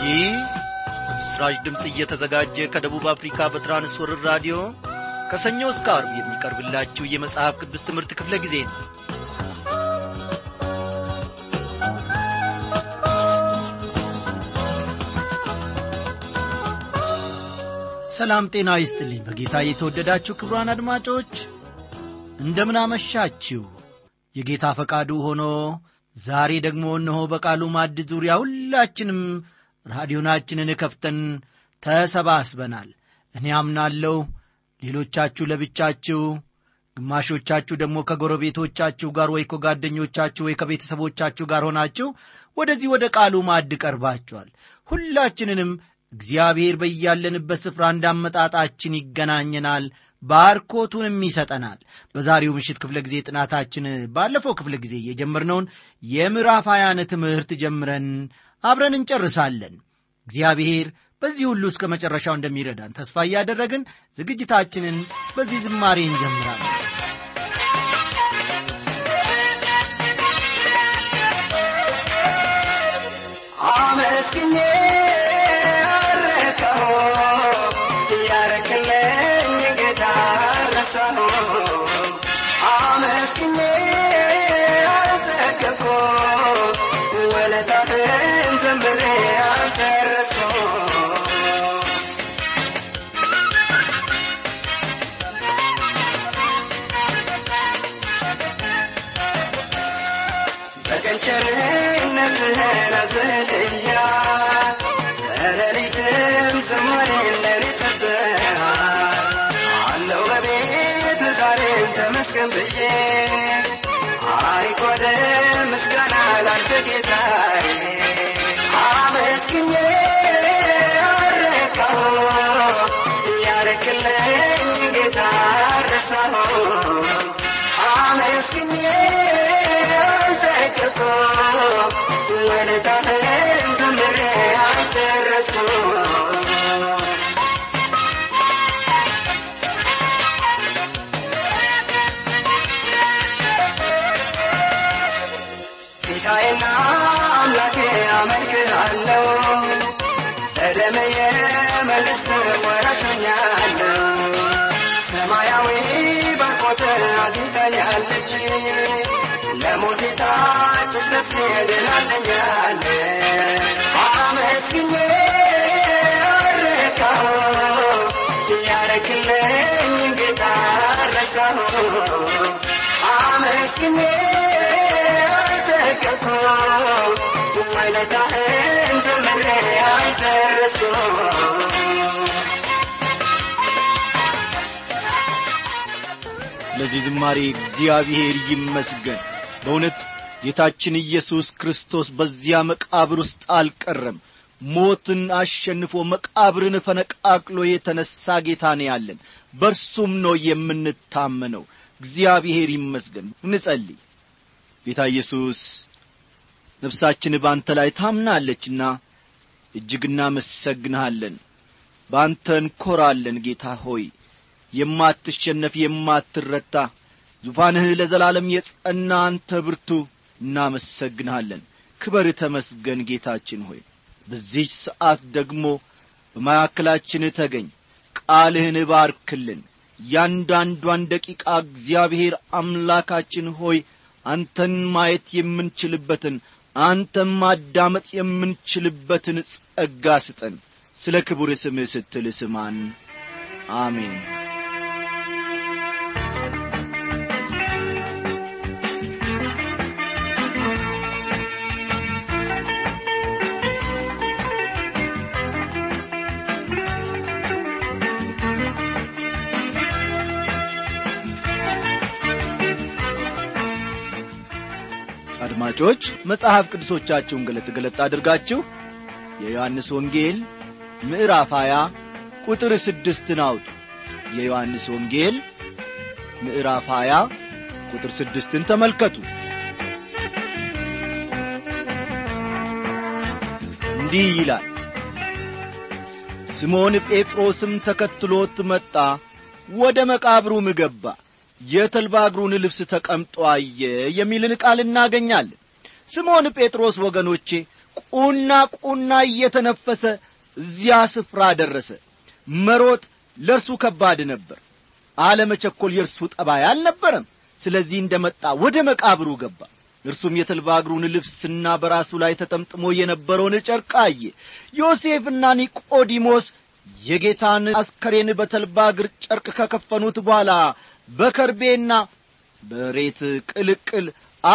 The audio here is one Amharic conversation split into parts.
ይህ በምስራች ድምፅ እየተዘጋጀ ከደቡብ አፍሪካ በትራንስወርልድ ራዲዮ ከሰኞ እስከ ዓርብ የሚቀርብላችሁ የመጽሐፍ ቅዱስ ትምህርት ክፍለ ጊዜ ነው። ሰላም ጤና ይስጥልኝ። በጌታ የተወደዳችሁ ክቡራን አድማጮች እንደምን አመሻችሁ። የጌታ ፈቃዱ ሆኖ ዛሬ ደግሞ እነሆ በቃሉ ማዕድ ዙሪያ ሁላችንም ራዲዮናችንን ከፍተን ተሰባስበናል። እኔ አምናለሁ ሌሎቻችሁ ለብቻችሁ፣ ግማሾቻችሁ ደግሞ ከጎረቤቶቻችሁ ጋር ወይ ከጓደኞቻችሁ ወይ ከቤተሰቦቻችሁ ጋር ሆናችሁ ወደዚህ ወደ ቃሉ ማዕድ ቀርባችኋል። ሁላችንንም እግዚአብሔር በያለንበት ስፍራ እንዳመጣጣችን ይገናኘናል፣ ባርኮቱንም ይሰጠናል። በዛሬው ምሽት ክፍለ ጊዜ ጥናታችን ባለፈው ክፍለ ጊዜ የጀመርነውን የምዕራፍ 20 ትምህርት ጀምረን አብረን እንጨርሳለን። እግዚአብሔር በዚህ ሁሉ እስከ መጨረሻው እንደሚረዳን ተስፋ እያደረግን ዝግጅታችንን በዚህ ዝማሬ እንጀምራለን። አመስግኜ ምስጋና ላንተ ጌታዬ፣ አመስግኜ አረካሁ ያረክልኝ ጌታ ረሳሁ። አመስግኜ አልጠገብኩ ውለታህን ዘምሬ አልጨረስኩም። ጌታዬና አምላኬ አመልክሃለሁ፣ ለደምዬ መንግሥት ወራሽኛለሁ። ሰማያዊ ባርኮት አግኝታኛለች፣ ለሞት የታጨች ነፍሴ ድናለኛለች። አመስግኜ አረካሁ ያረክልኝ ጌታ ረሳሁ። አመስግኜ ውለታህን ዘምሬ አልጨረስኩም። ለዚህ ዝማሬ እግዚአብሔር ይመስገን። በእውነት ጌታችን ኢየሱስ ክርስቶስ በዚያ መቃብር ውስጥ አልቀረም። ሞትን አሸንፎ መቃብርን ፈነቃቅሎ የተነሳ ጌታ ነው ያለን። በርሱም ነው የምንታመነው። እግዚአብሔር ይመስገን። እንጸልይ። ጌታ ኢየሱስ ነፍሳችን ባንተ ላይ ታምናለችና እጅግ እናመሰግንሃለን። ባንተ እንኮራለን። ጌታ ሆይ የማትሸነፍ የማትረታ ዙፋንህ ለዘላለም የጸና አንተ ብርቱ፣ እናመሰግንሃለን። ክብር ተመስገን ጌታችን ሆይ። በዚህ ሰዓት ደግሞ በማዕከላችን ተገኝ፣ ቃልህን ባርክልን። ያንዳንዷን ደቂቃ እግዚአብሔር አምላካችን ሆይ አንተን ማየት የምንችልበትን አንተን ማዳመጥ የምንችልበትን ጸጋ ስጠን። ስለ ክቡር ስምህ ስትል ስማን። አሜን። አድማጮች መጽሐፍ ቅዱሶቻችሁን ገለጥ አድርጋችሁ የዮሐንስ ወንጌል ምዕራፍ 20 ቁጥር 6 አውጡ። የዮሐንስ ወንጌል ምዕራፍ 20 ቁጥር 6 ተመልከቱ። እንዲህ ይላል፣ ስምዖን ጴጥሮስም ተከትሎት መጣ፣ ወደ መቃብሩም ገባ፣ የተልባ እግሩን ልብስ ተቀምጦ አየ የሚልን ቃል እናገኛለን። ስምዖን ጴጥሮስ ወገኖቼ ቁና እየተነፈሰ እዚያ ስፍራ ደረሰ። መሮጥ ለርሱ ከባድ ነበር። አለመቸኮል የርሱ ጠባይ አልነበረም። ስለዚህ እንደመጣ ወደ መቃብሩ ገባ። እርሱም የተልባ እግሩን ልብስና በራሱ ላይ ተጠምጥሞ የነበረውን ጨርቅ አየ። ዮሴፍና ኒቆዲሞስ የጌታን አስከሬን በተልባ እግር ጨርቅ ከከፈኑት በኋላ በከርቤና በሬት ቅልቅል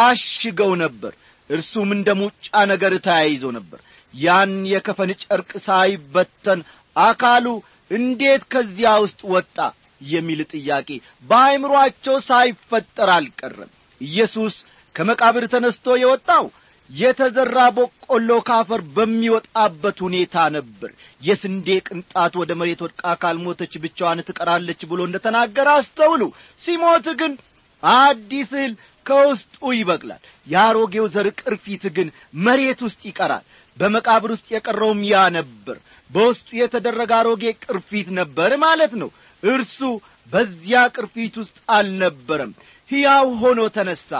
አሽገው ነበር። እርሱም እንደ ሙጫ ነገር ተያይዞ ነበር። ያን የከፈን ጨርቅ ሳይበተን አካሉ እንዴት ከዚያ ውስጥ ወጣ የሚል ጥያቄ በአእምሮአቸው ሳይፈጠር አልቀረም። ኢየሱስ ከመቃብር ተነስቶ የወጣው የተዘራ በቆሎ ካፈር በሚወጣበት ሁኔታ ነበር። የስንዴ ቅንጣት ወደ መሬት ወድቃ ካልሞተች ብቻዋን ትቀራለች ብሎ እንደተናገረ አስተውሉ። ሲሞት ግን አዲስ እህል ከውስጡ ይበቅላል። ያሮጌው ዘር ቅርፊት ግን መሬት ውስጥ ይቀራል። በመቃብር ውስጥ የቀረውም ያ ነበር። በውስጡ የተደረገ አሮጌ ቅርፊት ነበር ማለት ነው። እርሱ በዚያ ቅርፊት ውስጥ አልነበረም። ሕያው ሆኖ ተነሳ።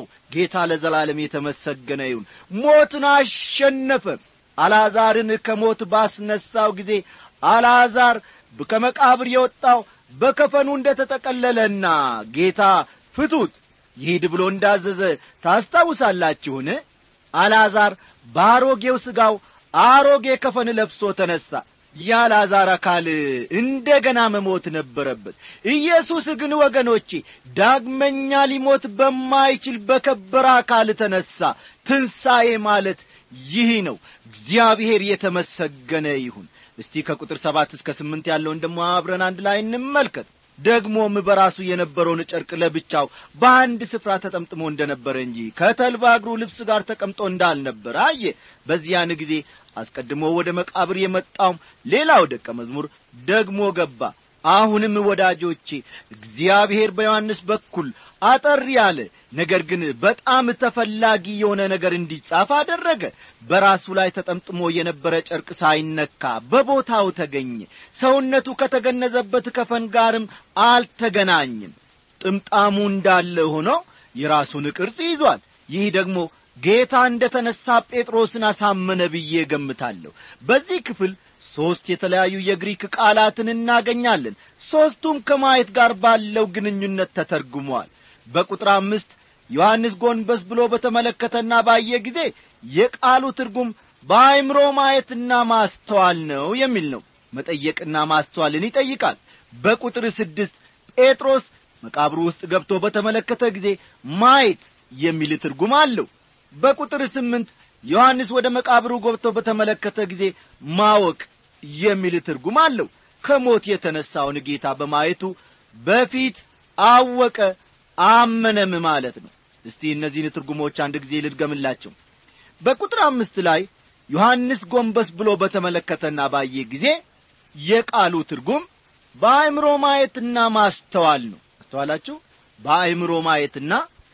ጌታ ለዘላለም የተመሰገነ ይሁን። ሞትን አሸነፈ። አልዓዛርን ከሞት ባስነሳው ጊዜ አልዓዛር ከመቃብር የወጣው በከፈኑ እንደተጠቀለለና ጌታ ፍቱት ይሂድ ብሎ እንዳዘዘ ታስታውሳላችሁን? አልዓዛር ባሮጌው ሥጋው አሮጌ ከፈን ለብሶ ተነሳ። የአልዓዛር አካል እንደገና መሞት ነበረበት። ኢየሱስ ግን ወገኖቼ ዳግመኛ ሊሞት በማይችል በከበረ አካል ተነሳ። ትንሣኤ ማለት ይህ ነው። እግዚአብሔር የተመሰገነ ይሁን። እስቲ ከቁጥር 7 እስከ 8 ያለውን ደሞ አብረን አንድ ላይ እንመልከት። ደግሞም በራሱ የነበረውን ጨርቅ ለብቻው በአንድ ስፍራ ተጠምጥሞ እንደነበረ እንጂ ከተልባ እግሩ ልብስ ጋር ተቀምጦ እንዳልነበረ አየ። በዚያን ጊዜ አስቀድሞ ወደ መቃብር የመጣው ሌላው ደቀ መዝሙር ደግሞ ገባ። አሁንም ወዳጆቼ እግዚአብሔር በዮሐንስ በኩል አጠር ያለ ነገር ግን በጣም ተፈላጊ የሆነ ነገር እንዲጻፍ አደረገ። በራሱ ላይ ተጠምጥሞ የነበረ ጨርቅ ሳይነካ በቦታው ተገኘ። ሰውነቱ ከተገነዘበት ከፈን ጋርም አልተገናኘም። ጥምጣሙ እንዳለ ሆኖ የራሱን ቅርጽ ይዟል። ይህ ደግሞ ጌታ እንደተነሳ ጴጥሮስን አሳመነ ብዬ ገምታለሁ። በዚህ ክፍል 3 የተለያዩ የግሪክ ቃላትን እናገኛለን። 3ቱም ከማየት ጋር ባለው ግንኙነት ተተርጉመዋል። በቁጥር 5 ዮሐንስ ጎንበስ ብሎ በተመለከተና ባየ ጊዜ የቃሉ ትርጉም በአእምሮ ማየትና ማስተዋል ነው የሚል ነው። መጠየቅና ማስተዋልን ይጠይቃል። በቁጥር 6 ጴጥሮስ መቃብሩ ውስጥ ገብቶ በተመለከተ ጊዜ ማየት የሚል ትርጉም አለው። በቁጥር 8 ዮሐንስ ወደ መቃብሩ ገብቶ በተመለከተ ጊዜ ማወቅ የሚል ትርጉም አለው። ከሞት የተነሳውን ጌታ በማየቱ በፊት አወቀ አመነም ማለት ነው። እስቲ እነዚህን ትርጉሞች አንድ ጊዜ ልድገምላችሁ። በቁጥር 5 ላይ ዮሐንስ ጎንበስ ብሎ በተመለከተና ባየ ጊዜ የቃሉ ትርጉም በአእምሮ ማየትና ማስተዋል ነው። አስተዋላችሁ? በአእምሮ ማየትና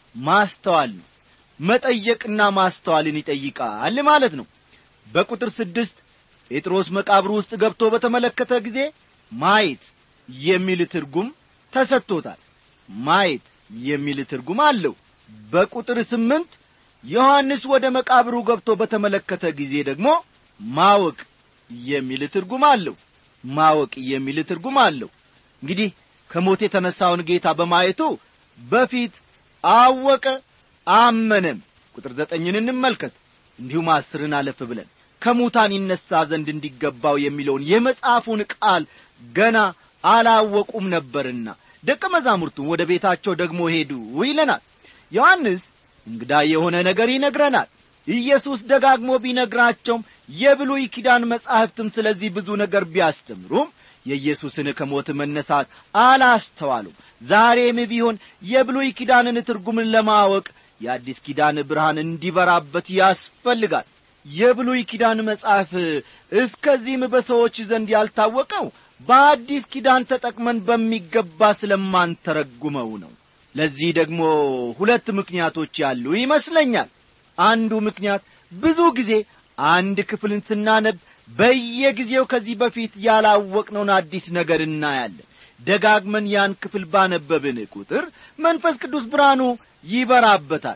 ማስተዋል ነው። መጠየቅና ማስተዋልን ይጠይቃል ማለት ነው። በቁጥር 6 ጴጥሮስ መቃብሩ ውስጥ ገብቶ በተመለከተ ጊዜ ማየት የሚል ትርጉም ተሰጥቶታል። ማየት የሚል ትርጉም አለው። በቁጥር 8 ዮሐንስ ወደ መቃብሩ ገብቶ በተመለከተ ጊዜ ደግሞ ማወቅ የሚል ትርጉም አለው። ማወቅ የሚል ትርጉም አለው። እንግዲህ ከሞት የተነሳውን ጌታ በማየቱ በፊት አወቀ አመነም። ቁጥር 9ን እንመልከት። እንዲሁም 10ን አለፍ ብለን ከሙታን ይነሳ ዘንድ እንዲገባው የሚለውን የመጽሐፉን ቃል ገና አላወቁም ነበርና ደቀ መዛሙርቱን ወደ ቤታቸው ደግሞ ሄዱ ይለናል። ዮሐንስ እንግዳ የሆነ ነገር ይነግረናል። ኢየሱስ ደጋግሞ ቢነግራቸውም የብሉይ ኪዳን መጻሕፍትም ስለዚህ ብዙ ነገር ቢያስተምሩም የኢየሱስን ከሞት መነሳት አላስተዋሉም። ዛሬም ቢሆን የብሉይ ኪዳንን ትርጉም ለማወቅ የአዲስ ኪዳን ብርሃን እንዲበራበት ያስፈልጋል። የብሉይ ኪዳን መጽሐፍ እስከዚህም በሰዎች ዘንድ ያልታወቀው በአዲስ ኪዳን ተጠቅመን በሚገባ ስለማንተረጉመው ነው። ለዚህ ደግሞ 2 ምክንያቶች ያሉ ይመስለኛል። አንዱ ምክንያት ብዙ ጊዜ አንድ ክፍልን ስናነብ በየጊዜው ከዚህ በፊት ያላወቅነውን አዲስ ነገር እናያለን። ደጋግመን ያን ክፍል ባነበብን ቁጥር መንፈስ ቅዱስ ብርሃኑ ይበራበታል።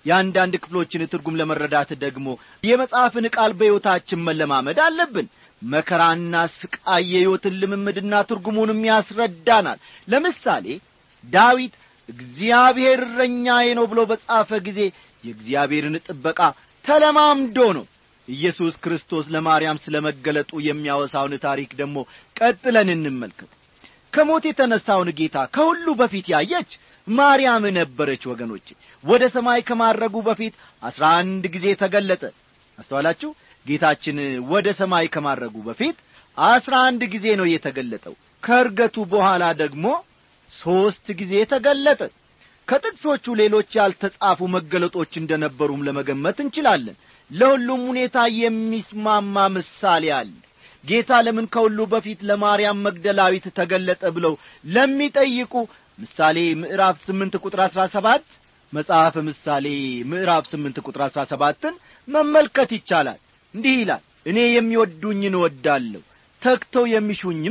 የአንዳንድ ክፍሎችን ትርጉም ለመረዳት ደግሞ የመጽሐፍን ቃል በሕይወታችን መለማመድ አለብን። መከራና ስቃይ የሕይወትን ልምምድና ትርጉሙንም ያስረዳናል። ለምሳሌ ዳዊት እግዚአብሔር እረኛዬ ነው ብሎ በጻፈ ጊዜ የእግዚአብሔርን ጥበቃ ተለማምዶ ነው። ኢየሱስ ክርስቶስ ለማርያም ስለመገለጡ የሚያወሳውን ታሪክ ደግሞ ቀጥለን እንመልከት። ከሞት የተነሳውን ጌታ ከሁሉ በፊት ያየች ማርያም ነበረች። ወገኖች ወደ ሰማይ ከማረጉ በፊት 11 ጊዜ ተገለጠ። አስተዋላችሁ? ጌታችን ወደ ሰማይ ከማረጉ በፊት 11 ጊዜ ነው የተገለጠው። ከርገቱ በኋላ ደግሞ 3 ጊዜ ተገለጠ። ከጥቅሶቹ ሌሎች ያልተጻፉ መገለጦች እንደነበሩም ለመገመት እንችላለን። ለሁሉም ሁኔታ የሚስማማ ምሳሌ አለ። ጌታ ለምን ከሁሉ በፊት ለማርያም መግደላዊት ተገለጠ ብለው ለሚጠይቁ ምሳሌ ምዕራፍ 8 ቁጥር 17 መጽሐፈ ምሳሌ ምዕራፍ 8 ቁጥር 17ን መመልከት ይቻላል። እንዲህ ይላል፣ እኔ የሚወዱኝን እወዳለሁ፣ ተግተው የሚሹኝም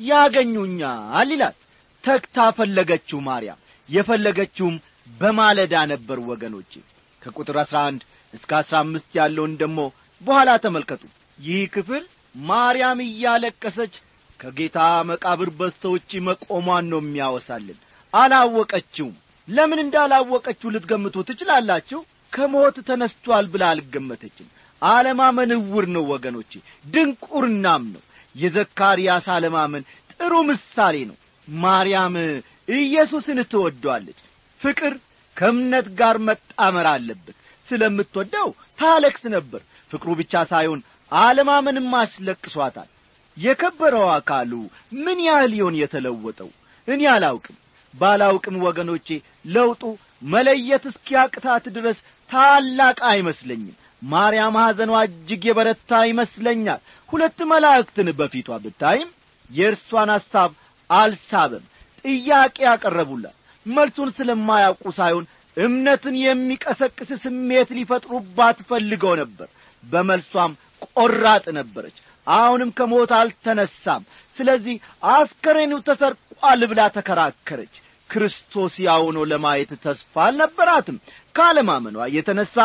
ያገኙኛል ይላል። ተግታ ፈለገችው ማርያም። የፈለገችውም በማለዳ ነበር። ወገኖቼ ከቁጥር 11 እስከ 15 ያለውን ደግሞ በኋላ ተመልከቱ። ይህ ክፍል ማርያም እያለቀሰች ከጌታ መቃብር በስተውጪ መቆሟን ነው የሚያወሳልን። አላወቀችውም። ለምን እንዳላወቀችው ልትገምቱ ትችላላችሁ? ከሞት ተነስቷል ብላ አልገመተችም። አለማመን ዕውር ነው ወገኖቼ፣ ድንቁርናም ነው። የዘካርያስ አለማመን ጥሩ ምሳሌ ነው። ማርያም ኢየሱስን ትወደዋለች። ፍቅር ከእምነት ጋር መጣመር አለበት። ስለምትወደው ታለቅስ ነበር። ፍቅሩ ብቻ ሳይሆን አለማመንም አስለቅሷታል። የከበረው አካሉ ምን ያህል ይሆን የተለወጠው? እኔ አላውቅም። ባላውቅም ወገኖቼ ለውጡ መለየት እስኪያቅታት ድረስ ታላቅ አይመስለኝም። ማርያም ሐዘኗ እጅግ የበረታ ይመስለኛል። 2 መላእክትን በፊቷ ብታይም የእርሷን ሐሳብ አልሳበም። ጥያቄ ያቀረቡላት መልሱን ስለማያውቁ ሳይሆን እምነትን የሚቀሰቅስ ስሜት ሊፈጥሩባት ፈልገው ነበር። በመልሷም ቆራጥ ነበረች። አሁንም ከሞት አልተነሳም፣ ስለዚህ አስከሬኑ ተሰርቋል ብላ ተከራከረች። ክርስቶስ ያው ነው ለማየት ተስፋ አልነበራትም። ካለማመኗ የተነሳ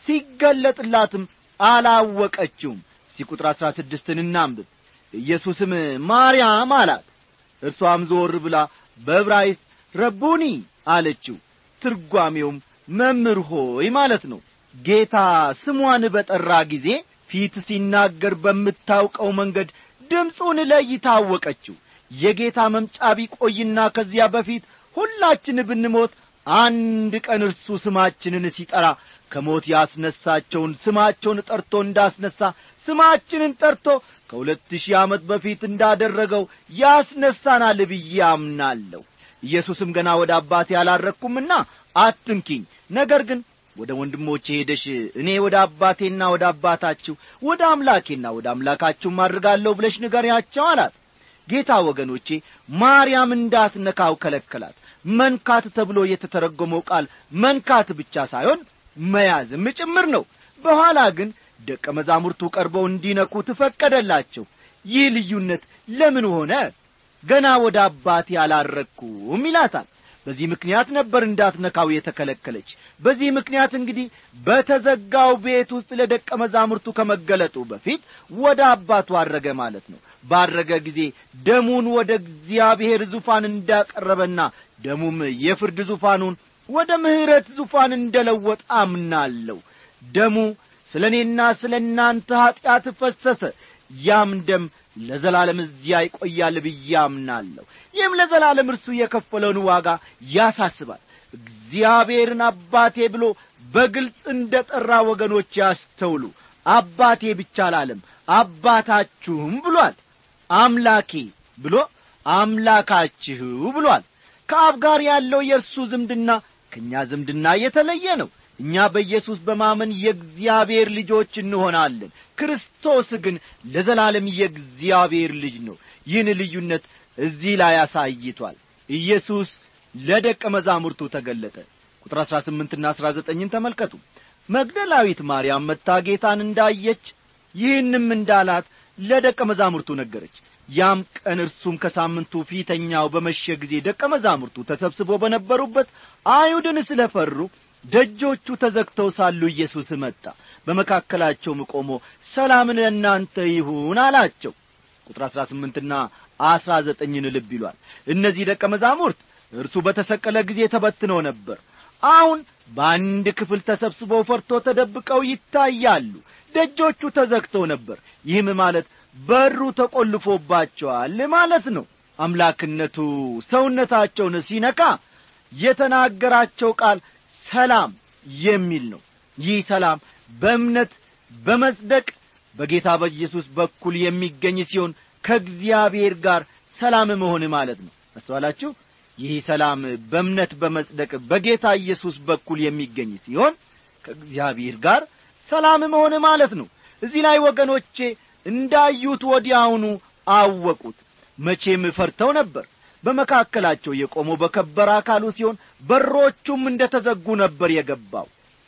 ሲገለጥላትም አላወቀችውም። እስቲ ቁጥር 16ን እናንብብ። ኢየሱስም ማርያም አላት። እርሷም ዞር ብላ በዕብራይስጥ ረቡኒ አለችው። ትርጓሜውም መምህር ሆይ ማለት ነው። ጌታ ስሟን በጠራ ጊዜ ፊት ሲናገር በምታውቀው መንገድ ድምፁን ለይታ አወቀችው። የጌታ መምጫ ቢቆይና ከዚያ በፊት ሁላችን ብንሞት አንድ ቀን እርሱ ስማችንን ሲጠራ ከሞት ያስነሳቸውን ስማቸውን ጠርቶ እንዳስነሳ ስማችንን ጠርቶ ከ2000 ዓመት በፊት እንዳደረገው ያስነሳናል ብዬ አምናለሁ። ኢየሱስም ገና ወደ አባቴ አላረግኩምና አትንኪኝ፣ ነገር ግን ወደ ወንድሞቼ ሄደሽ እኔ ወደ አባቴና ወደ አባታችሁ ወደ አምላኬና ወደ አምላካችሁም አድርጋለሁ ብለሽ ንገሪያቸው አላት። ጌታ ወገኖቼ ማርያም እንዳትነካው ከለከላት። መንካት ተብሎ የተተረጎመው ቃል መንካት ብቻ ሳይሆን መያዝም ጭምር ነው። በኋላ ግን ደቀ መዛሙርቱ ቀርበው እንዲነኩ ተፈቀደላቸው። ይህ ልዩነት ለምን ሆነ? ገና ወደ አባቴ አላረኩም ይላታል። በዚህ ምክንያት ነበር እንዳትነካው የተከለከለች። በዚህ ምክንያት እንግዲህ በተዘጋው ቤት ውስጥ ለደቀ መዛሙርቱ ከመገለጡ በፊት ወደ አባቱ አረገ ማለት ነው። ባረገ ጊዜ ደሙን ወደ እግዚአብሔር ዙፋን እንዳቀረበና ደሙም የፍርድ ዙፋኑን ወደ ምሕረት ዙፋን እንደለወጠ አምናለሁ። ደሙ ስለኔና ስለናንተ ኃጢአት ፈሰሰ። ያም ደም ለዘላለም እዚያ ይቆያል ብዬ አምናለሁ። ይህም ለዘላለም እርሱ የከፈለውን ዋጋ ያሳስባል። እግዚአብሔርን አባቴ ብሎ በግልጽ እንደጠራ ወገኖች ያስተውሉ። አባቴ ብቻ አላለም፣ አባታችሁም ብሏል። አምላኬ ብሎ አምላካችሁ ብሏል። ከአብ ጋር ያለው የእርሱ ዝምድና ከእኛ ዝምድና የተለየ ነው። እኛ በኢየሱስ በማመን የእግዚአብሔር ልጆች እንሆናለን። ክርስቶስ ግን ለዘላለም የእግዚአብሔር ልጅ ነው። ይህን ልዩነት እዚህ ላይ አሳይቷል። ኢየሱስ ለደቀ መዛሙርቱ ተገለጠ። ቁጥር 18ና 19ን ተመልከቱ። መግደላዊት ማርያም መጥታ ጌታን እንዳየች ይህንም እንዳላት ለደቀ መዛሙርቱ ነገረች። ያም ቀን እርሱም ከሳምንቱ ፊተኛው በመሸ ጊዜ ደቀ መዛሙርቱ ተሰብስበው በነበሩበት አይሁድን ስለፈሩ ደጆቹ ተዘግተው ሳሉ ኢየሱስ መጣ፣ በመካከላቸውም ቆሞ ሰላምን ለእናንተ ይሁን አላቸው። ቁጥር 18ና 19ን ልብ ይሏል። እነዚህ ደቀ መዛሙርት እርሱ በተሰቀለ ጊዜ ተበትነው ነበር። አሁን በአንድ ክፍል ተሰብስበው ፈርቶ ተደብቀው ይታያሉ። ደጆቹ ተዘግተው ነበር። ይህም ማለት በሩ ተቆልፎባቸዋል ማለት ነው። አምላክነቱ ሰውነታቸውን ሲነካ የተናገራቸው ቃል ሰላም የሚል ነው። ይህ ሰላም በእምነት በመጽደቅ በጌታ በኢየሱስ በኩል የሚገኝ ሲሆን ከእግዚአብሔር ጋር ሰላም መሆን ማለት ነው። አስተዋላችሁ? ይህ ሰላም በእምነት በመጽደቅ በጌታ ኢየሱስ በኩል የሚገኝ ሲሆን ከእግዚአብሔር ጋር ሰላም መሆን ማለት ነው። እዚህ ላይ ወገኖቼ እንዳዩት ወዲያውኑ አወቁት። መቼም ፈርተው ነበር። በመካከላቸው የቆመው በከበረ አካሉ ሲሆን በሮቹም እንደተዘጉ ነበር የገባው።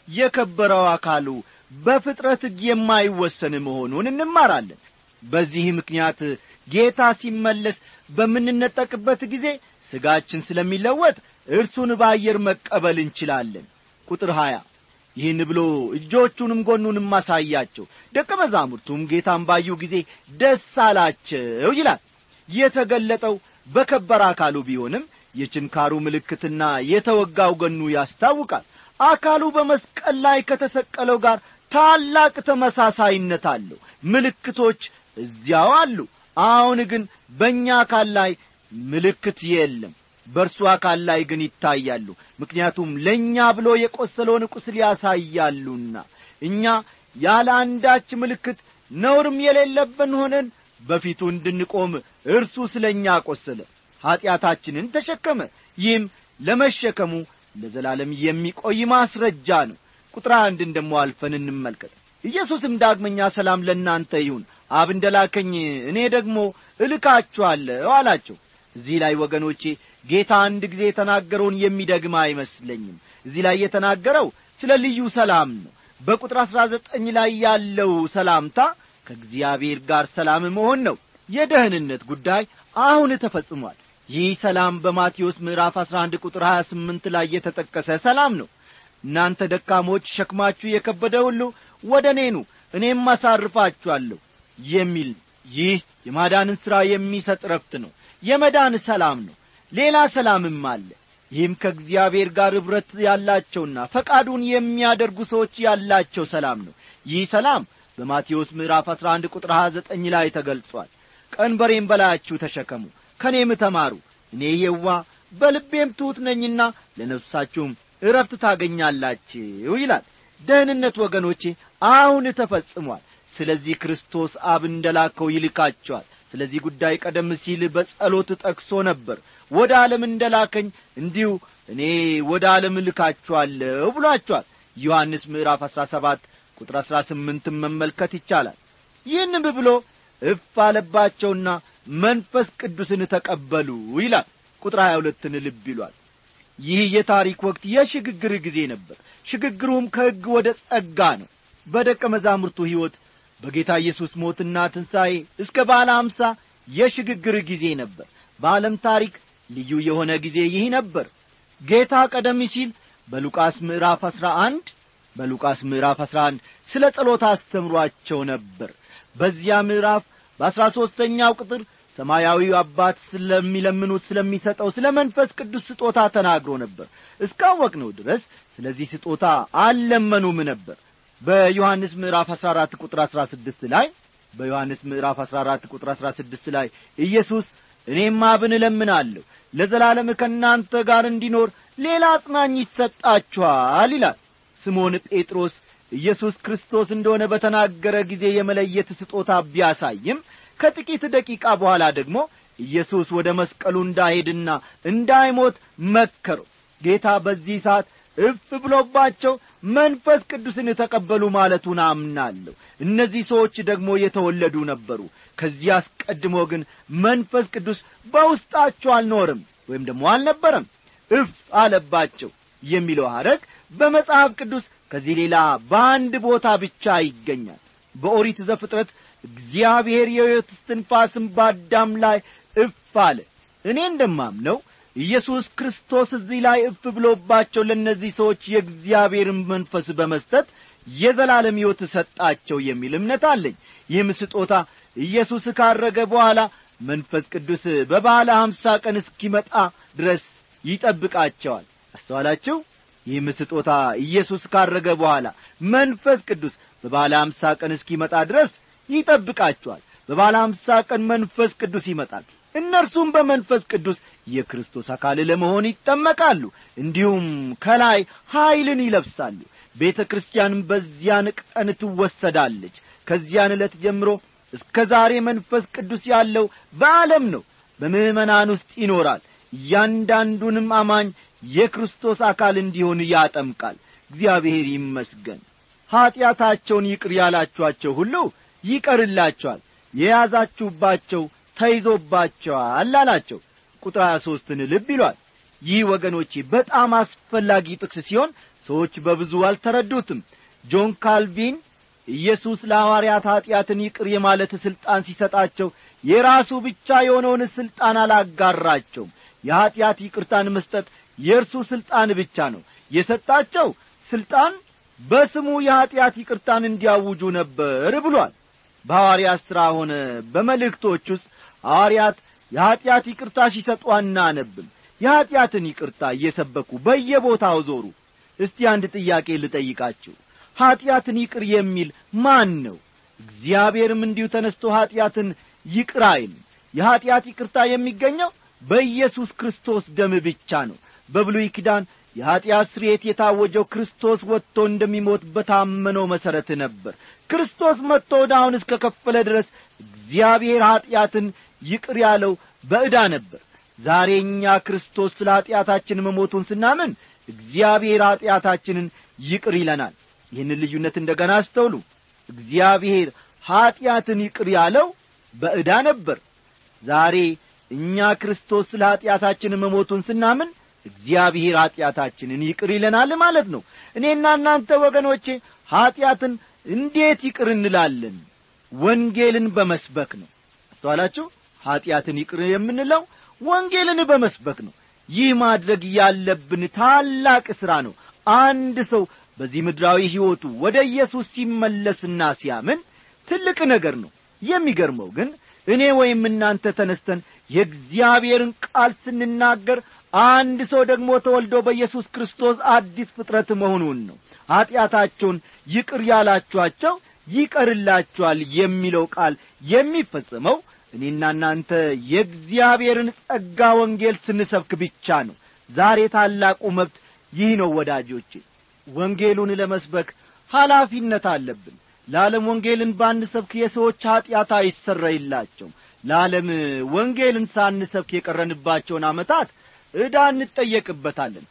የከበረው አካሉ በፍጥረት ሕግ የማይወሰን መሆኑን እንማራለን። በዚህ ምክንያት ጌታ ሲመለስ በምንነጠቅበት ጊዜ ሥጋችን ስለሚለወጥ እርሱን በአየር መቀበል እንችላለን። ቁጥር 20 ይህን ብሎ እጆቹንም ጎኑንም አሳያቸው። ደቀ መዛሙርቱም ጌታን ባዩ ጊዜ ደስ አላቸው ይላል። የተገለጠው በከበረ አካሉ ቢሆንም የችንካሩ ምልክትና የተወጋው ጎኑ ያስታውቃል። አካሉ በመስቀል ላይ ከተሰቀለው ጋር ታላቅ ተመሳሳይነት አለው። ምልክቶች እዚያው አሉ። አሁን ግን በእኛ አካል ላይ ምልክት የለም፣ በእርሱ አካል ላይ ግን ይታያሉ። ምክንያቱም ለእኛ ብሎ የቆሰለውን ቁስል ያሳያሉና እኛ ያለ አንዳች ምልክት ነውርም የሌለብን ሆነን በፊቱ እንድንቆም እርሱ ስለኛ ቆሰለ፣ ኀጢአታችንን ተሸከመ። ይህም ለመሸከሙ ለዘላለም የሚቆይ ማስረጃ ነው። ቁጥር 1 ደሞ አልፈን እንመልከት። ኢየሱስም ዳግመኛ ሰላም ለእናንተ ይሁን፣ አብ እንደላከኝ እኔ ደግሞ እልካችኋለሁ አላቸው። እዚህ ላይ ወገኖቼ ጌታ አንድ ጊዜ የተናገረውን የሚደግም አይመስለኝም። እዚህ ላይ የተናገረው ስለ ልዩ ሰላም ነው። በቁጥር 19 ላይ ያለው ሰላምታ ከእግዚአብሔር ጋር ሰላም መሆን ነው። የደህንነት ጉዳይ አሁን ተፈጽሟል። ይህ ሰላም በማቴዎስ ምዕራፍ 11 ቁጥር 28 ላይ የተጠቀሰ ሰላም ነው። እናንተ ደካሞች ሸክማችሁ የከበደ ሁሉ ወደ እኔ ኑ እኔም አሳርፋችኋለሁ የሚል ይህ የማዳንን ሥራ የሚሰጥ ረፍት ነው። የመዳን ሰላም ነው። ሌላ ሰላምም አለ። ይህም ከእግዚአብሔር ጋር ኅብረት ያላቸውና ፈቃዱን የሚያደርጉ ሰዎች ያላቸው ሰላም ነው። ይህ ሰላም በማቴዎስ ምዕራፍ 11 ቁጥር 29 ላይ ተገልጿል። ቀንበሬን በላያችሁ ተሸከሙ፣ ከኔም ተማሩ፣ እኔ የዋህ በልቤም ትሑት ነኝና ለነፍሳችሁም ዕረፍት ታገኛላችሁ ይላል። ደህንነት ወገኖቼ አሁን ተፈጽሟል። ስለዚህ ክርስቶስ አብ እንደላከው ይልካቸዋል። ስለዚህ ጉዳይ ቀደም ሲል በጸሎት ጠቅሶ ነበር። ወደ ዓለም እንደላከኝ እንዲሁ እኔ ወደ ዓለም ልካችኋለሁ ብሏቸዋል። ዮሐንስ ምዕራፍ 17 ቁጥር 18 መመልከት ይቻላል። ይህንም ብሎ እፍ አለባቸውና መንፈስ ቅዱስን ተቀበሉ ይላል። ቁጥር 22ን ልብ ይሏል። ይህ የታሪክ ወቅት የሽግግር ጊዜ ነበር። ሽግግሩም ከሕግ ወደ ጸጋ ነው። በደቀ መዛሙርቱ ሕይወት በጌታ ኢየሱስ ሞትና ትንሣኤ እስከ በዓለ ሃምሳ የሽግግር ጊዜ ነበር። በዓለም ታሪክ ልዩ የሆነ ጊዜ ይህ ነበር። ጌታ ቀደም ሲል በሉቃስ ምዕራፍ 11 ስለ ጸሎት አስተምሯቸው ነበር። በዚያ ምዕራፍ በ13ኛው ቁጥር ሰማያዊው አባት ስለሚለምኑት ስለሚሰጠው ስለ መንፈስ ቅዱስ ስጦታ ተናግሮ ነበር። እስካወቅነው ድረስ ስለዚህ ስጦታ አልለመኑም ነበር። በዮሐንስ ምዕራፍ 14 ቁጥር 16 ላይ ኢየሱስ እኔም አብን እለምናለሁ ለዘላለም ከእናንተ ጋር እንዲኖር ሌላ አጽናኝ ይሰጣችኋል ይላል። ስምዖን ጴጥሮስ ኢየሱስ ክርስቶስ እንደሆነ በተናገረ ጊዜ የመለየት ስጦታ ቢያሳይም ከጥቂት ደቂቃ በኋላ ደግሞ ኢየሱስ ወደ መስቀሉ እንዳይሄድና እንዳይሞት መከረው። ጌታ በዚህ ሰዓት እፍ ብሎባቸው መንፈስ ቅዱስን ተቀበሉ ማለቱን አምናለሁ። እነዚህ ሰዎች ደግሞ የተወለዱ ነበሩ። ከዚህ አስቀድሞ ግን መንፈስ ቅዱስ በውስጣቸው አልኖርም ወይም ደግሞ አልነበረም። እፍ አለባቸው የሚለው ሐረግ በመጽሐፍ ቅዱስ ከዚህ ሌላ በአንድ ቦታ ብቻ ይገኛል። በኦሪት ዘፍጥረት እግዚአብሔር የሕይወት እስትንፋስን በአዳም ላይ እፍ አለ። እኔ እንደማምነው ኢየሱስ ክርስቶስ እዚህ ላይ እፍ ብሎባቸው ለነዚህ ሰዎች የእግዚአብሔርን መንፈስ በመስጠት የዘላለም ሕይወት ሰጣቸው የሚል እምነት አለኝ። ይህም ስጦታ ኢየሱስ ካረገ በኋላ መንፈስ ቅዱስ በበዓለ 50 ቀን እስኪመጣ ድረስ ይጠብቃቸዋል። አስተዋላችሁ? ይህም ስጦታ ኢየሱስ ካረገ በኋላ መንፈስ ቅዱስ በበዓለ 50 ቀን እስኪመጣ ድረስ ይጠብቃቸዋል። በበዓለ 50 ቀን መንፈስ ቅዱስ ይመጣል። እነርሱም በመንፈስ ቅዱስ የክርስቶስ አካል ለመሆን ይጠመቃሉ። እንዲሁም ከላይ ኃይልን ይለብሳሉ። ቤተ ክርስቲያንም በዚያን ቀን ትወሰዳለች። ከዚያን ዕለት ጀምሮ እስከ ዛሬ መንፈስ ቅዱስ ያለው በዓለም ነው፣ በምዕመናን ውስጥ ይኖራል። እያንዳንዱንም አማኝ የክርስቶስ አካል እንዲሆን ያጠምቃል። እግዚአብሔር ይመስገን። ኀጢአታቸውን ይቅር ያላችኋቸው ሁሉ ይቀርላቸዋል፣ የያዛችሁባቸው ተይዞባቸዋል አላቸው። ቁጥር 23ን ልብ ይሏል። ይህ ወገኖቼ በጣም አስፈላጊ ጥቅስ ሲሆን ሰዎች በብዙ አልተረዱትም። ጆን ካልቪን ኢየሱስ ለሐዋርያት ኀጢአትን ይቅር የማለት ሥልጣን ሲሰጣቸው የራሱ ብቻ የሆነውን ሥልጣን አላጋራቸውም። የኀጢአት ይቅርታን መስጠት የእርሱ ሥልጣን ብቻ ነው። የሰጣቸው ሥልጣን በስሙ የኀጢአት ይቅርታን እንዲያውጁ ነበር ብሏል። በሐዋርያት ሥራ ሆነ በመልእክቶች ውስጥ ሐዋርያት የኀጢአት ይቅርታ ሲሰጡ አናነብም። የኀጢአትን ይቅርታ እየሰበኩ በየቦታው ዞሩ። እስቲ አንድ ጥያቄ ልጠይቃችሁ። ኀጢአትን ይቅር የሚል ማን ነው? እግዚአብሔርም እንዲሁ ተነስቶ ኀጢአትን ይቅር አይልም። የኀጢአት ይቅርታ የሚገኘው በኢየሱስ ክርስቶስ ደም ብቻ ነው። በብሉይ ኪዳን የኀጢአት ስርየት የታወጀው ክርስቶስ ወጥቶ እንደሚሞት በታመነው መሠረት ነበር። ክርስቶስ መጥቶ ዕዳውን እስከ ከፈለ ድረስ እግዚአብሔር ኀጢአትን ይቅር ያለው በዕዳ ነበር። ዛሬ እኛ ክርስቶስ ስለ ኀጢአታችን መሞቱን ስናምን እግዚአብሔር ኀጢአታችንን ይቅር ይለናል። ይህንን ልዩነት እንደገና አስተውሉ። እግዚአብሔር ኀጢአትን ይቅር ያለው በዕዳ ነበር። ዛሬ እኛ ክርስቶስ ስለ ኀጢአታችን መሞቱን ስናምን እግዚአብሔር ኀጢአታችንን ይቅር ይለናል ማለት ነው። እኔና እናንተ ወገኖቼ ኀጢአትን እንዴት ይቅር እንላለን? ወንጌልን በመስበክ ነው። አስተዋላችሁ? ኀጢአትን ይቅር የምንለው ወንጌልን በመስበክ ነው። ይህ ማድረግ ያለብን ታላቅ ሥራ ነው። አንድ ሰው በዚህ ምድራዊ ሕይወቱ ወደ ኢየሱስ ሲመለስና ሲያምን ትልቅ ነገር ነው። የሚገርመው ግን እኔ ወይም እናንተ ተነስተን የእግዚአብሔርን ቃል ስንናገር አንድ ሰው ደግሞ ተወልዶ በኢየሱስ ክርስቶስ አዲስ ፍጥረት መሆኑን ነው። ኀጢአታቸውን ይቅር ያላችኋቸው ይቀርላችኋል የሚለው ቃል የሚፈጸመው እኔና እናንተ የእግዚአብሔርን ጸጋ ወንጌል ስንሰብክ ብቻ ነው። ዛሬ ታላቁ መብት ይህ ነው ወዳጆቼ። ወንጌሉን ለመስበክ ኃላፊነት አለብን። ለዓለም ወንጌልን ባንሰብክ የሰዎች ኀጢአት አይሰረይላቸውም። ለዓለም ወንጌልን ሳንሰብክ የቀረንባቸውን ዓመታት ዕዳ እንጠየቅበታለን።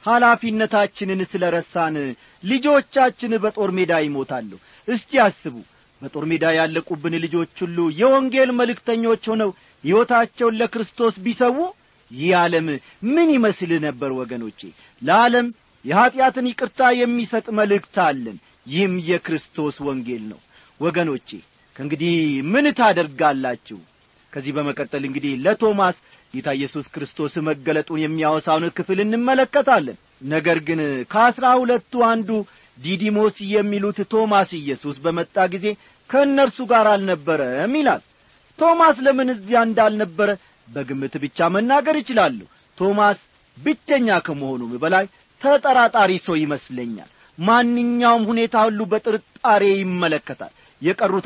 ኃላፊነታችንን ስለረሳን ልጆቻችን በጦር ሜዳ ይሞታሉ። እስቲ አስቡ፣ በጦር ሜዳ ያለቁብን ልጆች ሁሉ የወንጌል መልእክተኞች ሆነው ሕይወታቸውን ለክርስቶስ ቢሰዉ ይህ ዓለም ምን ይመስል ነበር ወገኖቼ? ለዓለም የኀጢአትን ይቅርታ የሚሰጥ መልእክት አለን። ይህም የክርስቶስ ወንጌል ነው። ወገኖቼ ከእንግዲህ ምን ታደርጋላችሁ? ከዚህ በመቀጠል እንግዲህ ለቶማስ ጌታ ኢየሱስ ክርስቶስ መገለጡን የሚያወሳውን ክፍል እንመለከታለን። ነገር ግን ከ12ቱ አንዱ ዲዲሞስ የሚሉት ቶማስ ኢየሱስ በመጣ ጊዜ ከእነርሱ ጋር አልነበረም ይላል። ቶማስ ለምን እዚያ እንዳልነበረ በግምት ብቻ መናገር ይችላሉ። ቶማስ ብቸኛ ከመሆኑም በላይ ተጠራጣሪ ሰው ይመስለኛል። ማንኛውም ሁኔታ ሁሉ በጥርጣሬ ይመለከታል። የቀሩት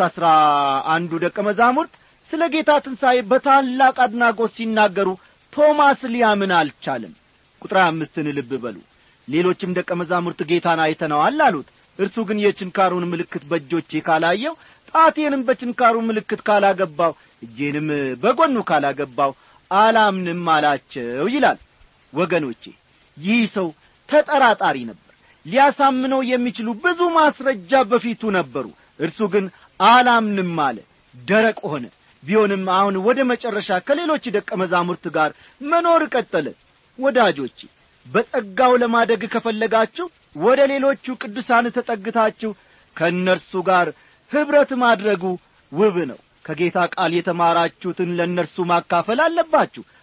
11 ደቀ መዛሙርት ስለ ጌታ ትንሣኤ በታላቅ አድናቆት ሲናገሩ ቶማስ ሊያምን አልቻለም። ቁጥር 5ን ልብ በሉ። ሌሎችም ደቀ መዛሙርት ጌታን አይተነዋል አሉት። እርሱ ግን የችንካሩን ምልክት በእጆቼ ካላየው፣ ጣቴንም በችንካሩ ምልክት ካላገባው፣ እጄንም በጎኑ ካላገባው አላምንም አላቸው ይላል። ወገኖቼ ይህ ሰው ተጠራጣሪ ነበር። ሊያሳምነው የሚችሉ ብዙ ማስረጃ በፊቱ ነበሩ። እርሱ ግን አላምንም አለ። ደረቅ ሆነ። ቢሆንም አሁን ወደ መጨረሻ ከሌሎች ደቀ መዛሙርት ጋር መኖር ቀጠለ። ወዳጆቼ በጸጋው ለማደግ ከፈለጋችሁ ወደ ሌሎቹ ቅዱሳን ተጠግታችሁ ከእነርሱ ጋር ኅብረት ማድረጉ ውብ ነው። ከጌታ ቃል የተማራችሁትን ለእነርሱ ማካፈል አለባችሁ።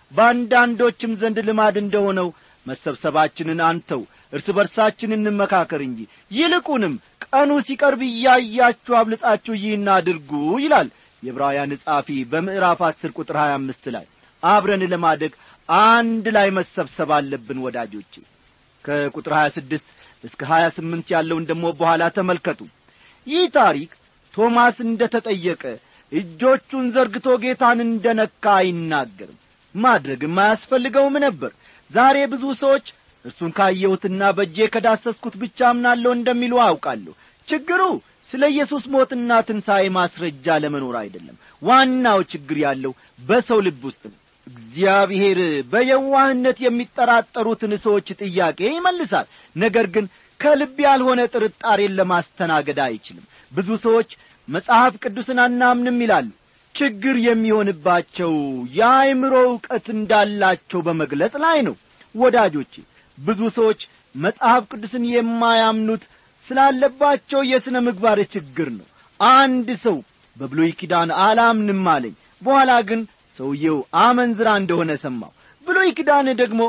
በአንዳንዶችም ዘንድ ልማድ እንደሆነው መሰብሰባችንን አንተው እርስ በርሳችን እንመካከር እንጂ ይልቁንም ቀኑ ሲቀርብ እያያችሁ አብልጣችሁ ይህን አድርጉ ይላል የዕብራውያን ጸሐፊ በምዕራፍ 10 ቁጥር 25 ላይ። አብረን ለማደግ አንድ ላይ መሰብሰብ አለብን ወዳጆቼ። ከቁጥር 26 እስከ 28 ያለውን ደሞ በኋላ ተመልከቱ። ይህ ታሪክ ቶማስ እንደተጠየቀ እጆቹን ዘርግቶ ጌታን እንደነካ አይናገርም። ማድረግም አያስፈልገውም ነበር። ዛሬ ብዙ ሰዎች እርሱን ካየሁትና በእጄ ከዳሰስኩት ብቻ አምናለሁ እንደሚሉ አውቃለሁ። ችግሩ ስለ ኢየሱስ ሞትና ትንሣኤ ማስረጃ ለመኖር አይደለም። ዋናው ችግር ያለው በሰው ልብ ውስጥ ነው። እግዚአብሔር በየዋህነት የሚጠራጠሩትን ሰዎች ጥያቄ ይመልሳል። ነገር ግን ከልብ ያልሆነ ጥርጣሬን ለማስተናገድ አይችልም። ብዙ ሰዎች መጽሐፍ ቅዱስን አናምንም ይላሉ። ችግር የሚሆንባቸው የአእምሮ ዕውቀት እንዳላቸው በመግለጽ ላይ ነው። ወዳጆቼ ብዙ ሰዎች መጽሐፍ ቅዱስን የማያምኑት ስላለባቸው የሥነ ምግባር ችግር ነው። አንድ ሰው በብሉይ ኪዳን አላምንም አለኝ። በኋላ ግን ሰውየው አመንዝራ እንደሆነ ሰማው። ብሉይ ኪዳን ደግሞ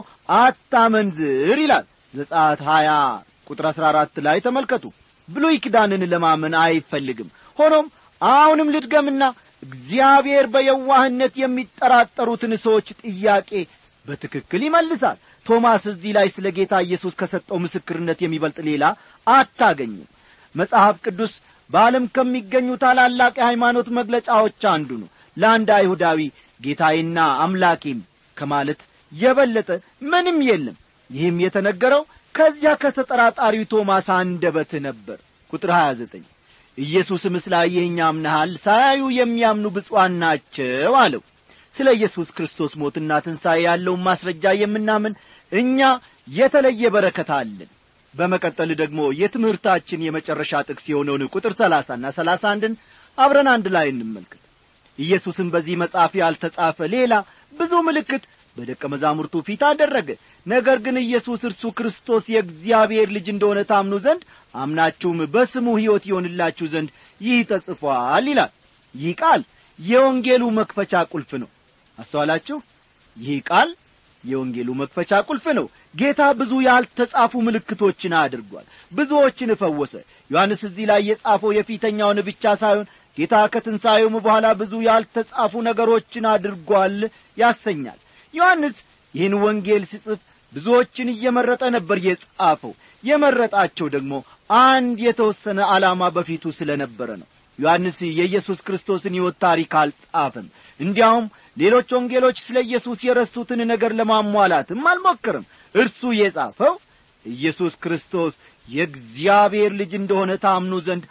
አታመንዝር ይላል። ዘጸአት 20 ቁጥር 14 ላይ ተመልከቱ። ብሉይ ኪዳንን ለማመን አይፈልግም። ሆኖም አሁንም ልድገምና እግዚአብሔር በየዋህነት የሚጠራጠሩትን ሰዎች ጥያቄ በትክክል ይመልሳል። ቶማስ እዚህ ላይ ስለ ጌታ ኢየሱስ ከሰጠው ምስክርነት የሚበልጥ ሌላ አታገኙም። መጽሐፍ ቅዱስ በዓለም ከሚገኙ ታላላቅ የሃይማኖት መግለጫዎች አንዱ ነው። ለአንድ አይሁዳዊ ጌታዬና አምላኬም ከማለት የበለጠ ምንም የለም። ይህም የተነገረው ከዚያ ከተጠራጣሪው ቶማስ አንደበት ነበር። ቁጥር 29 ኢየሱስም ስላየኸኝ አምነሃል፣ ሳያዩ የሚያምኑ ብፁዓን ናቸው አለው። ስለ ኢየሱስ ክርስቶስ ሞትና ትንሣኤ ያለውን ማስረጃ የምናምን እኛ የተለየ በረከት አለን። በመቀጠል ደግሞ የትምህርታችን የመጨረሻ ጥቅስ የሆነውን ቁጥር 30 እና 31ን አብረን አንድ ላይ እንመልከት። ኢየሱስም በዚህ መጽሐፍ ያልተጻፈ ሌላ ብዙ ምልክት በደቀ መዛሙርቱ ፊት አደረገ። ነገር ግን ኢየሱስ እርሱ ክርስቶስ የእግዚአብሔር ልጅ እንደሆነ ታምኑ ዘንድ አምናችሁም በስሙ ሕይወት ይሆንላችሁ ዘንድ ይህ ተጽፏል ይላል። ይህ ቃል የወንጌሉ መክፈቻ ቁልፍ ነው። አስተዋላችሁ? ይህ ቃል የወንጌሉ መክፈቻ ቁልፍ ነው። ጌታ ብዙ ያልተጻፉ ምልክቶችን አድርጓል። ብዙዎችን ፈወሰ። ዮሐንስ እዚህ ላይ የጻፈው የፊተኛውን ብቻ ሳይሆን ጌታ ከትንሣኤውም በኋላ ብዙ ያልተጻፉ ነገሮችን አድርጓል ያሰኛል። ዮሐንስ ይህን ወንጌል ሲጽፍ ብዙዎችን እየመረጠ ነበር የጻፈው። የመረጣቸው ደግሞ አንድ የተወሰነ ዓላማ በፊቱ ስለነበረ ነው። ዮሐንስ የኢየሱስ ክርስቶስን ሕይወት ታሪክ አልጻፈም። እንዲያውም ሌሎች ወንጌሎች ስለ ኢየሱስ የረሱትን ነገር ለማሟላትም አልሞከረም። እርሱ የጻፈው ኢየሱስ ክርስቶስ የእግዚአብሔር ልጅ እንደሆነ ታምኑ ዘንድ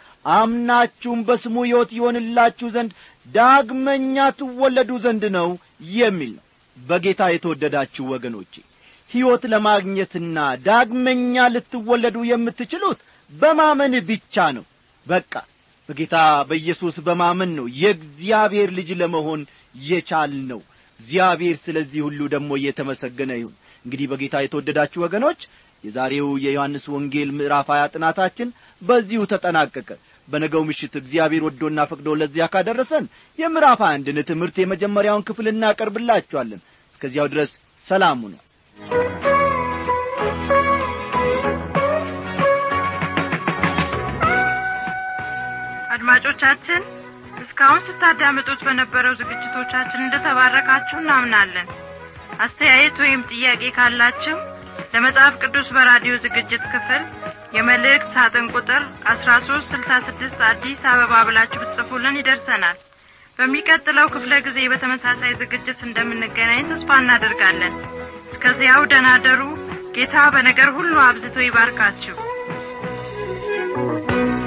አምናችሁም በስሙ ሕይወት ይሆንላችሁ ዘንድ ዳግመኛ ትወለዱ ዘንድ ነው የሚል ነው። በጌታ የተወደዳችሁ ወገኖቼ ሕይወት ለማግኘትና ዳግመኛ ልትወለዱ የምትችሉት በማመን ብቻ ነው። በቃ በጌታ በኢየሱስ በማመን ነው የእግዚአብሔር ልጅ ለመሆን የቻልነው። እግዚአብሔር ስለዚህ ሁሉ ደግሞ እየተመሰገነ ይሁን። እንግዲህ በጌታ የተወደዳችሁ ወገኖች የዛሬው የዮሐንስ ወንጌል ምዕራፍ 20 ጥናታችን በዚሁ ተጠናቀቀ። በነገው ምሽት እግዚአብሔር ወዶና ፈቅዶ ለዚያ ካደረሰን የምዕራፍ 21ን ትምህርት የመጀመሪያውን ክፍል እናቀርብላችኋለን። እስከዚያው ድረስ ሰላም ሁኑ። አድማጮቻችን እስካሁን ስታዳምጡት በነበረው ዝግጅቶቻችን እንደተባረካችሁ እናምናለን። አስተያየት ወይም ጥያቄ ካላችሁ ለመጽሐፍ ቅዱስ በራዲዮ ዝግጅት ክፍል የመልእክት ሳጥን ቁጥር 1366 አዲስ አበባ ብላችሁ ብትጽፉልን ይደርሰናል። በሚቀጥለው ክፍለ ጊዜ በተመሳሳይ ዝግጅት እንደምንገናኝ ተስፋ እናደርጋለን። እስከዚያው ደህና ደሩ። ጌታ በነገር ሁሉ አብዝቶ ይባርካችሁ።